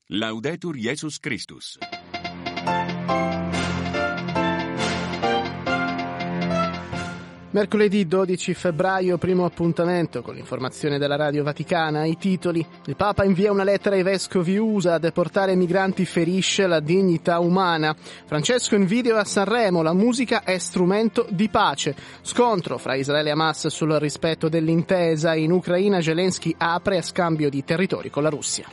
Laudetur Jesus Christus. Mercoledì 12 febbraio, primo appuntamento con l'informazione della Radio Vaticana. I titoli: il Papa invia una lettera ai vescovi USA, a deportare migranti ferisce la dignità umana. Francesco in video a Sanremo, la musica è strumento di pace. Scontro fra Israele e Hamas sul rispetto dell'intesa. In Ucraina Zelensky apre a scambio di territori con la Russia.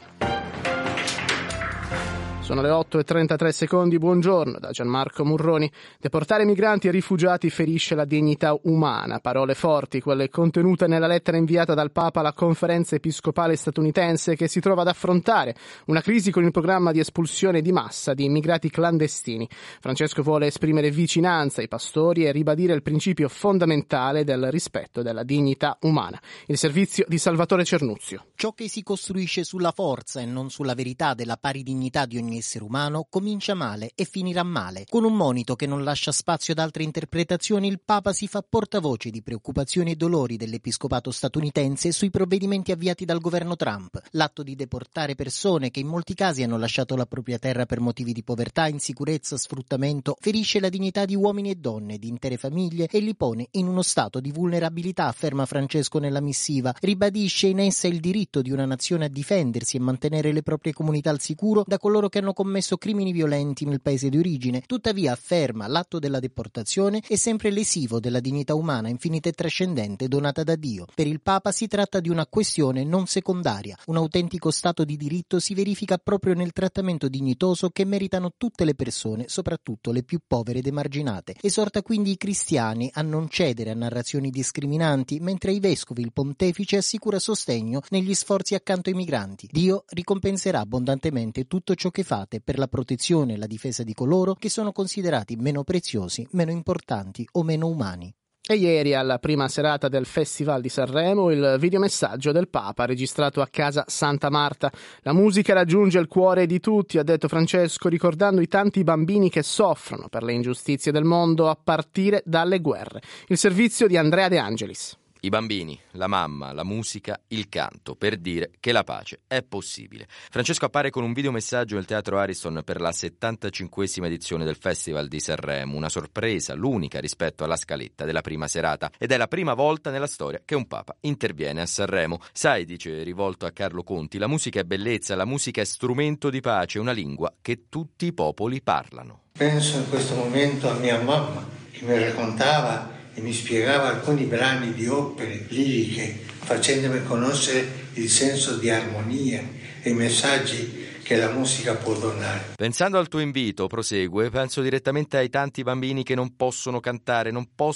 Sono le 8:33, buongiorno da Gianmarco Murroni. Deportare migranti e rifugiati ferisce la dignità umana. Parole forti, quelle contenute nella lettera inviata dal Papa alla Conferenza Episcopale statunitense, che si trova ad affrontare una crisi con il programma di espulsione di massa di immigrati clandestini. Francesco vuole esprimere vicinanza ai pastori e ribadire il principio fondamentale del rispetto della dignità umana. Il servizio di Salvatore Cernuzio. Ciò che si costruisce sulla forza e non sulla verità della pari dignità di ogni essere umano comincia male e finirà male. Con un monito che non lascia spazio ad altre interpretazioni, il Papa si fa portavoce di preoccupazioni e dolori dell'episcopato statunitense sui provvedimenti avviati dal governo Trump. L'atto di deportare persone che in molti casi hanno lasciato la propria terra per motivi di povertà, insicurezza, sfruttamento, ferisce la dignità di uomini e donne, di intere famiglie e li pone in uno stato di vulnerabilità, afferma Francesco nella missiva. Ribadisce in essa il diritto di una nazione a difendersi e mantenere le proprie comunità al sicuro da coloro che hanno commesso crimini violenti nel paese di origine. Tuttavia, afferma, l'atto della deportazione è sempre lesivo della dignità umana infinita e trascendente donata da Dio. Per il Papa si tratta di una questione non secondaria. Un autentico stato di diritto si verifica proprio nel trattamento dignitoso che meritano tutte le persone, soprattutto le più povere ed emarginate. Esorta quindi i cristiani a non cedere a narrazioni discriminanti, mentre ai vescovi il pontefice assicura sostegno negli sforzi accanto ai migranti. Dio ricompenserà abbondantemente tutto ciò che fate per la protezione e la difesa di coloro che sono considerati meno preziosi, meno importanti o meno umani. E ieri, alla prima serata del Festival di Sanremo, il videomessaggio del Papa registrato a casa Santa Marta. La musica raggiunge il cuore di tutti, ha detto Francesco, ricordando i tanti bambini che soffrono per le ingiustizie del mondo a partire dalle guerre. Il servizio di Andrea De Angelis. I bambini, la mamma, la musica, il canto, per dire che la pace è possibile. Francesco appare con un videomessaggio nel Teatro Ariston per la 75esima edizione del Festival di Sanremo, una sorpresa, l'unica rispetto alla scaletta della prima serata, ed è la prima volta nella storia che un Papa interviene a Sanremo. Sai, dice rivolto a Carlo Conti, la musica è bellezza, la musica è strumento di pace, una lingua che tutti i popoli parlano. Penso in questo momento a mia mamma, che mi raccontava e mi spiegava alcuni brani di opere liriche, facendomi conoscere il senso di armonia e i messaggi che la musica può donare. Pensando al tuo invito, prosegue, penso direttamente ai tanti bambini che non possono cantare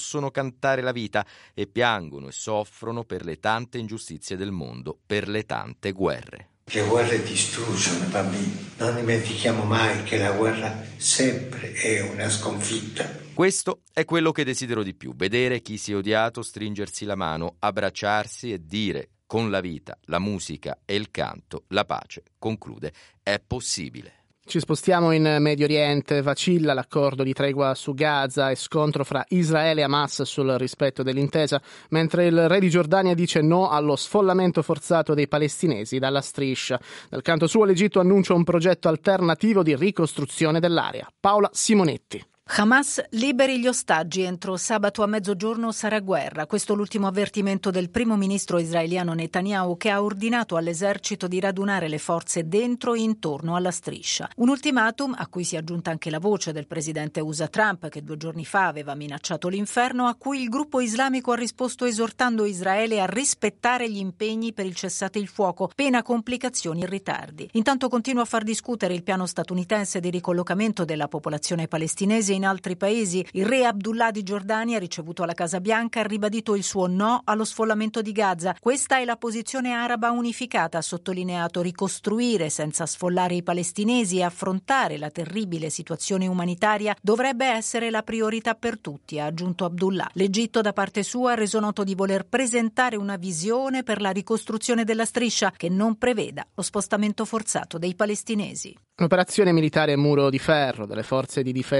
la vita e piangono e soffrono per le tante ingiustizie del mondo, per le tante guerre. Le guerre distruggono i bambini. Non dimentichiamo mai che la guerra sempre è una sconfitta. Questo è quello che desidero di più, vedere chi si è odiato stringersi la mano, abbracciarsi e dire con la vita, la musica e il canto, la pace, conclude, è possibile. Ci spostiamo in Medio Oriente, vacilla l'accordo di tregua su Gaza e scontro fra Israele e Hamas sul rispetto dell'intesa, mentre il re di Giordania dice no allo sfollamento forzato dei palestinesi dalla striscia. Dal canto suo l'Egitto annuncia un progetto alternativo di ricostruzione dell'area. Paola Simonetti. Hamas liberi gli ostaggi, entro sabato a mezzogiorno sarà guerra. Questo è l'ultimo avvertimento del primo ministro israeliano Netanyahu, che ha ordinato all'esercito di radunare le forze dentro e intorno alla striscia. Un ultimatum a cui si è aggiunta anche la voce del presidente USA Trump, che 2 giorni fa aveva minacciato l'inferno, a cui il gruppo islamico ha risposto esortando Israele a rispettare gli impegni per il cessate il fuoco, pena complicazioni e ritardi. Intanto continua a far discutere il piano statunitense di ricollocamento della popolazione palestinese in altri paesi. Il re Abdullah di Giordania, ricevuto alla Casa Bianca, ha ribadito il suo no allo sfollamento di Gaza. Questa è la posizione araba unificata, ha sottolineato. Ricostruire senza sfollare i palestinesi e affrontare la terribile situazione umanitaria dovrebbe essere la priorità per tutti, ha aggiunto Abdullah. L'Egitto, da parte sua, ha reso noto di voler presentare una visione per la ricostruzione della striscia che non preveda lo spostamento forzato dei palestinesi. Un'operazione militare Muro di Ferro delle forze di difesa israeliane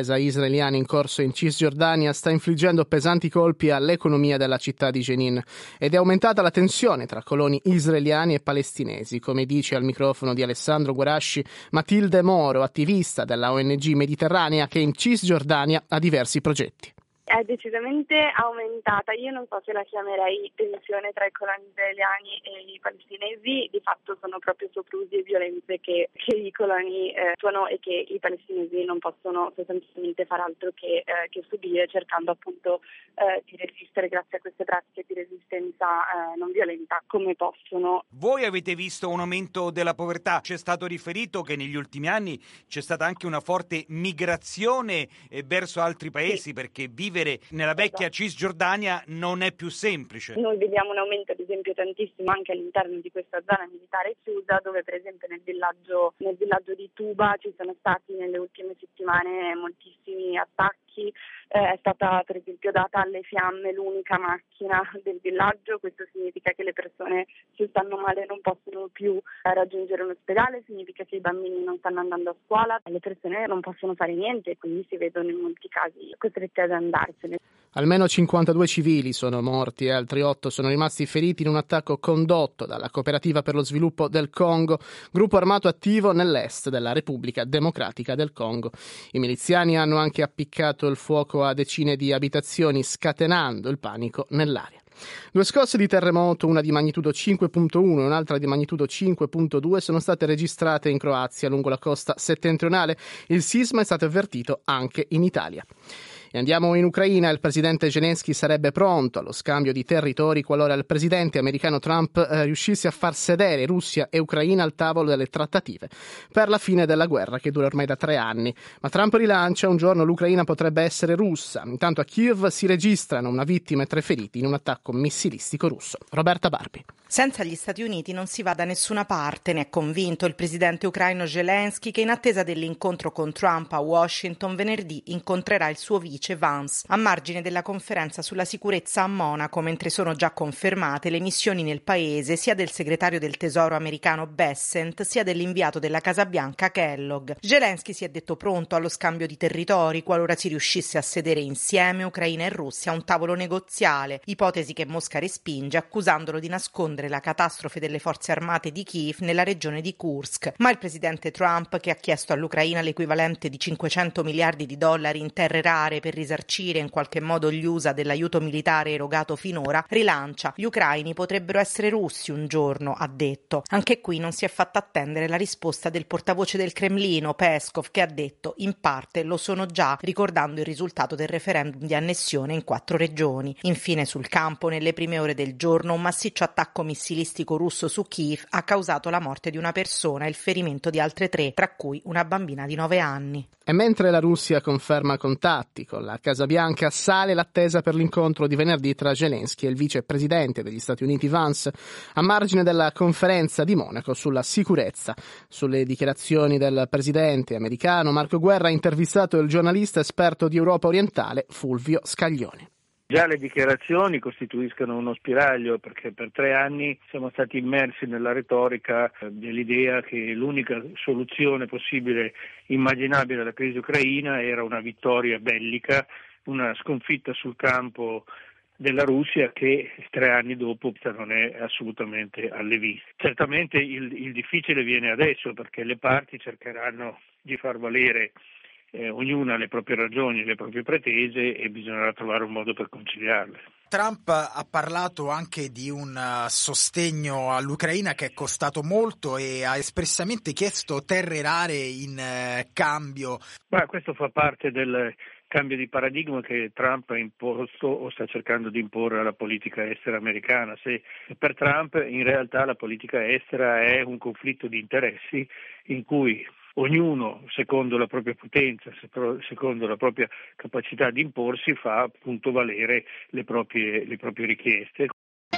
israeliano in corso in Cisgiordania sta infliggendo pesanti colpi all'economia della città di Jenin ed è aumentata la tensione tra coloni israeliani e palestinesi, come dice al microfono di Alessandro Guarasci Matilde Moro, attivista della ONG Mediterranea che in Cisgiordania ha diversi progetti. È decisamente aumentata, io non so se la chiamerei tensione tra i coloni israeliani e i palestinesi, di fatto sono proprio soprusi e violenze che i coloni attuano e che i palestinesi non possono sostanzialmente far altro che subire, cercando appunto di resistere grazie a queste pratiche di resistenza non violenta come possono. Voi avete visto un aumento della povertà, c'è stato riferito che negli ultimi anni c'è stata anche una forte migrazione verso altri paesi, sì, perché vivere nella vecchia Cisgiordania non è più semplice. Noi vediamo un aumento ad esempio tantissimo anche all'interno di questa zona militare chiusa, dove per esempio nel villaggio di Tuba ci sono stati nelle ultime settimane moltissimi attacchi. È stata per esempio data alle fiamme l'unica macchina del villaggio, questo significa che le persone se stanno male non possono più raggiungere un ospedale, significa che i bambini non stanno andando a scuola, le persone non possono fare niente e quindi si vedono in molti casi costrette ad andarsene. Almeno 52 civili sono morti e altri 8 sono rimasti feriti in un attacco condotto dalla Cooperativa per lo Sviluppo del Congo, gruppo armato attivo nell'est della Repubblica Democratica del Congo. I miliziani hanno anche appiccato il fuoco a decine di abitazioni, scatenando il panico nell'area. 2 scosse di terremoto, una di magnitudo 5.1 e un'altra di magnitudo 5.2, sono state registrate in Croazia lungo la costa settentrionale. Il sisma è stato avvertito anche in Italia. E andiamo in Ucraina. Il presidente Zelensky sarebbe pronto allo scambio di territori qualora il presidente americano Trump riuscisse a far sedere Russia e Ucraina al tavolo delle trattative per la fine della guerra che dura ormai da 3 anni. Ma Trump rilancia: un giorno l'Ucraina potrebbe essere russa. Intanto a Kiev si registrano una vittima e 3 feriti in un attacco missilistico russo. Roberta Barbi. Senza gli Stati Uniti non si va da nessuna parte, ne è convinto il presidente ucraino Zelensky, che in attesa dell'incontro con Trump a Washington venerdì incontrerà il suo vice Vance a margine della conferenza sulla sicurezza a Monaco, mentre sono già confermate le missioni nel paese sia del segretario del tesoro americano Bessent sia dell'inviato della Casa Bianca Kellogg. Zelensky si è detto pronto allo scambio di territori qualora si riuscisse a sedere insieme Ucraina e Russia a un tavolo negoziale, ipotesi che Mosca respinge accusandolo di nascondere la catastrofe delle forze armate di Kiev nella regione di Kursk. Ma il presidente Trump, che ha chiesto all'Ucraina l'equivalente di $500 miliardi in terre rare per risarcire in qualche modo gli USA dell'aiuto militare erogato finora, rilancia: gli ucraini potrebbero essere russi un giorno, ha detto. Anche qui non si è fatta attendere la risposta del portavoce del Cremlino, Peskov, che ha detto: in parte lo sono già, ricordando il risultato del referendum di annessione in 4 regioni. Infine sul campo, nelle prime ore del giorno, un massiccio attacco missilistico russo su Kiev ha causato la morte di una persona e il ferimento di altre 3, tra cui una bambina di 9 anni. E mentre la Russia conferma contatti con la Casa Bianca, sale l'attesa per l'incontro di venerdì tra Zelensky e il vicepresidente degli Stati Uniti Vance a margine della conferenza di Monaco sulla sicurezza. Sulle dichiarazioni del presidente americano, Marco Guerra ha intervistato il giornalista esperto di Europa orientale Fulvio Scaglione. Già le dichiarazioni costituiscono uno spiraglio, perché per 3 anni siamo stati immersi nella retorica dell'idea che l'unica soluzione possibile immaginabile alla crisi ucraina era una vittoria bellica, una sconfitta sul campo della Russia che 3 anni dopo non è assolutamente alle viste. Certamente il difficile viene adesso, perché le parti cercheranno di far valere ognuna ha le proprie ragioni, le proprie pretese e bisognerà trovare un modo per conciliarle. Trump ha parlato anche di un sostegno all'Ucraina che è costato molto e ha espressamente chiesto terre rare in cambio. Questo fa parte del cambio di paradigma che Trump ha imposto o sta cercando di imporre alla politica estera americana. Se per Trump in realtà la politica estera è un conflitto di interessi in cui ognuno, secondo la propria potenza, secondo la propria capacità di imporsi, fa appunto valere le proprie richieste.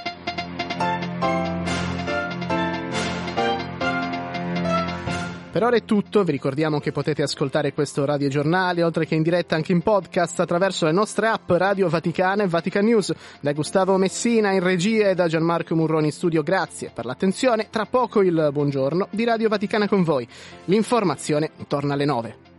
Per ora è tutto, vi ricordiamo che potete ascoltare questo radiogiornale, oltre che in diretta anche in podcast, attraverso le nostre app Radio Vaticana e Vatican News. Da Gustavo Messina in regia e da Gianmarco Murroni in studio, grazie per l'attenzione. Tra poco il buongiorno di Radio Vaticana con voi. L'informazione torna alle 9.